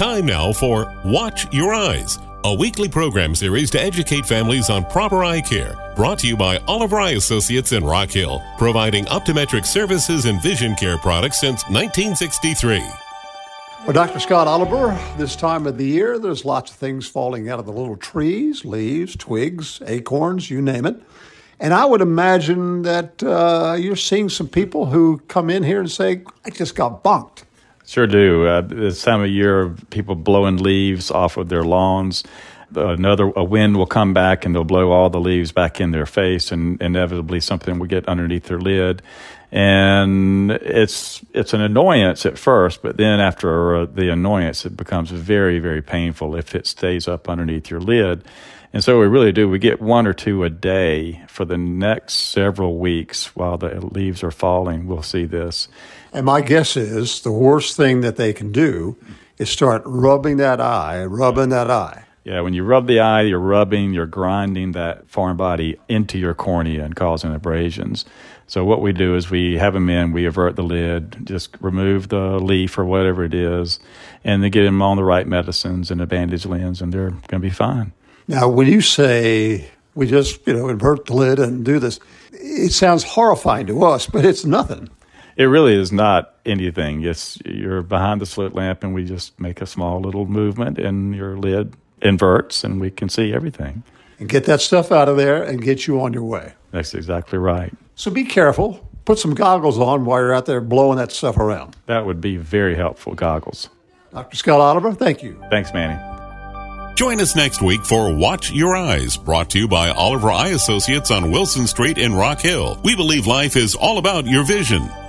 Time now for Watch Your Eyes, a weekly program series to educate families on proper eye care, brought to you by Oliver Eye Associates in Rock Hill, providing optometric services and vision care products since 1963. Well, Dr. Scott Oliver, this time of the year, there's lots of things falling out of the little trees, leaves, twigs, acorns, you name it. And I would imagine that you're seeing some people who come in here and say, I just got bonked. Sure do. This time of year, people blowing leaves off of their lawns. A wind will come back and they'll blow all the leaves back in their face, and inevitably something will get underneath their lid. And it's an annoyance at first, but then after the annoyance, it becomes very, very painful if it stays up underneath your lid. And so we get one or two a day for the next several weeks while the leaves are falling. We'll see this. And my guess is the worst thing that they can do is start rubbing that eye. Yeah, when you rub the eye, you're grinding that foreign body into your cornea and causing abrasions. So what we do is we have them in, we avert the lid, just remove the leaf or whatever it is, and then get them on the right medicines and a bandage lens, and they're going to be fine. Now, when you say we just, invert the lid and do this, it sounds horrifying to us, but it's nothing. It really is not anything. You're behind the slit lamp, and we just make a small little movement, and your lid inverts, and we can see everything. And get that stuff out of there and get you on your way. That's exactly right. So be careful. Put some goggles on while you're out there blowing that stuff around. That would be very helpful, goggles. Dr. Scott Oliver, thank you. Thanks, Manny. Join us next week for Watch Your Eyes, brought to you by Oliver Eye Associates on Wilson Street in Rock Hill. We believe life is all about your vision.